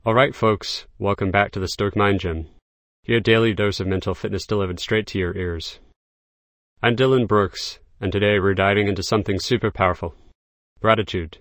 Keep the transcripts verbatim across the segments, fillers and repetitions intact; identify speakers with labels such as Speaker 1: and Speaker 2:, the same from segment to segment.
Speaker 1: Alright folks, welcome back to the Stoic Mind Gym. Your daily dose of mental fitness delivered straight to your ears. I'm Dylan Brooks, and today we're diving into something super powerful. Gratitude.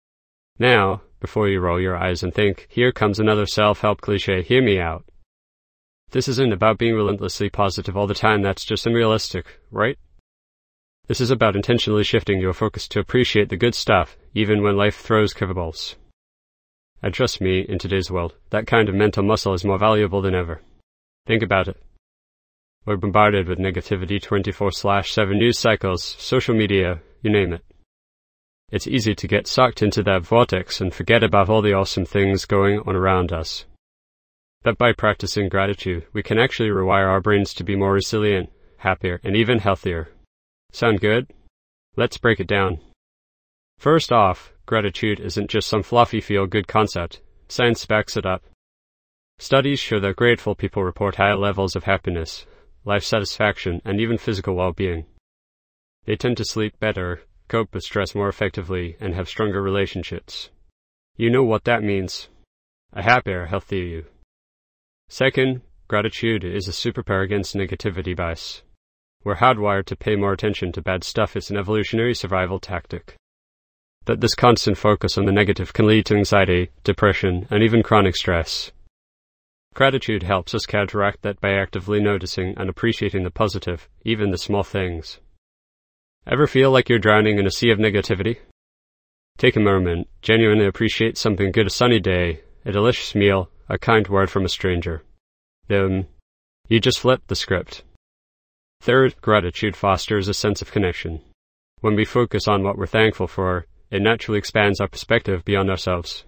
Speaker 1: Now, before you roll your eyes and think, here comes another self-help cliche, hear me out. This isn't about being relentlessly positive all the time, that's just unrealistic, right? This is about intentionally shifting your focus to appreciate the good stuff, even when life throws curveballs. And trust me, in today's world, that kind of mental muscle is more valuable than ever. Think about it. We're bombarded with negativity twenty-four seven news cycles, social media, you name it. It's easy to get sucked into that vortex and forget about all the awesome things going on around us. But by practicing gratitude, we can actually rewire our brains to be more resilient, happier, and even healthier. Sound good? Let's break it down. First off, gratitude isn't just some fluffy feel-good concept. Science backs it up. Studies show that grateful people report higher levels of happiness, life satisfaction, and even physical well-being. They tend to sleep better, cope with stress more effectively, and have stronger relationships. You know what that means. A happier, healthier you. Second, gratitude is a superpower against negativity bias. We're hardwired to pay more attention to bad stuff. It's an evolutionary survival tactic. But this constant focus on the negative can lead to anxiety, depression, and even chronic stress. Gratitude helps us counteract that by actively noticing and appreciating the positive, even the small things. Ever feel like you're drowning in a sea of negativity? Take a moment, genuinely appreciate something good, a sunny day, a delicious meal, a kind word from a stranger. Then, you just flip the script. Third, gratitude fosters a sense of connection. When we focus on what we're thankful for, it naturally expands our perspective beyond ourselves.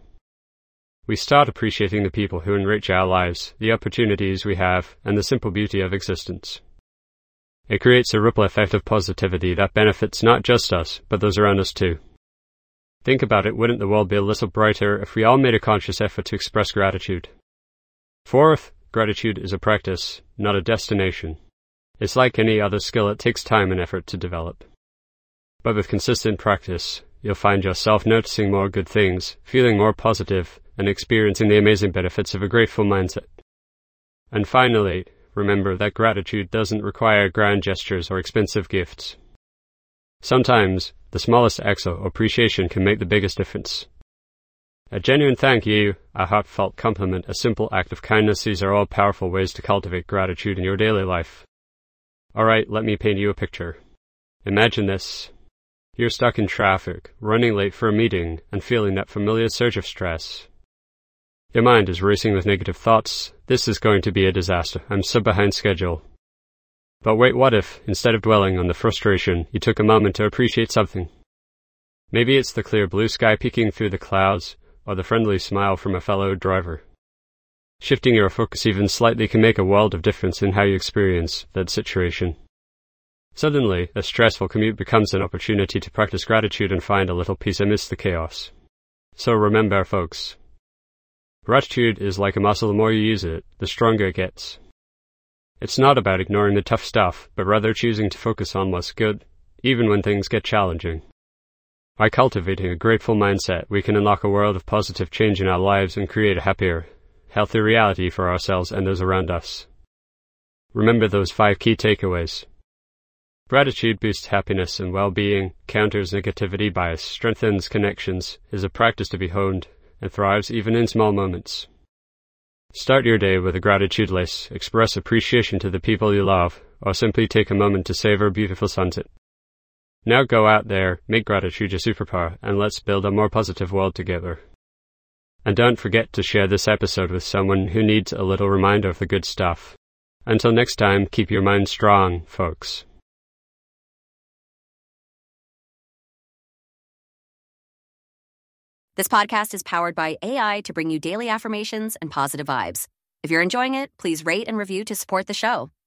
Speaker 1: We start appreciating the people who enrich our lives, the opportunities we have, and the simple beauty of existence. It creates a ripple effect of positivity that benefits not just us, but those around us too. Think about it, wouldn't the world be a little brighter if we all made a conscious effort to express gratitude? Fourth, gratitude is a practice, not a destination. It's like any other skill, it takes time and effort to develop. But with consistent practice, you'll find yourself noticing more good things, feeling more positive, and experiencing the amazing benefits of a grateful mindset. And finally, remember that gratitude doesn't require grand gestures or expensive gifts. Sometimes, the smallest acts of appreciation can make the biggest difference. A genuine thank you, a heartfelt compliment, a simple act of kindness, these are all powerful ways to cultivate gratitude in your daily life. Alright, let me paint you a picture. Imagine this. You're stuck in traffic, running late for a meeting, and feeling that familiar surge of stress. Your mind is racing with negative thoughts. This is going to be a disaster. I'm so behind schedule. But wait, what if, instead of dwelling on the frustration, you took a moment to appreciate something? Maybe it's the clear blue sky peeking through the clouds, or the friendly smile from a fellow driver. Shifting your focus even slightly can make a world of difference in how you experience that situation. Suddenly, a stressful commute becomes an opportunity to practice gratitude and find a little peace amidst the chaos. So remember, folks, gratitude is like a muscle. The more you use it, the stronger it gets. It's not about ignoring the tough stuff, but rather choosing to focus on what's good, even when things get challenging. By cultivating a grateful mindset, we can unlock a world of positive change in our lives and create a happier, healthier reality for ourselves and those around us. Remember those five key takeaways. Gratitude boosts happiness and well-being, counters negativity bias, strengthens connections, is a practice to be honed, and thrives even in small moments. Start your day with a gratitude list, express appreciation to the people you love, or simply take a moment to savor a beautiful sunset. Now go out there, make gratitude your superpower, and let's build a more positive world together. And don't forget to share this episode with someone who needs a little reminder of the good stuff. Until next time, keep your mind strong, folks.
Speaker 2: This podcast is powered by A I to bring you daily affirmations and positive vibes. If you're enjoying it, please rate and review to support the show.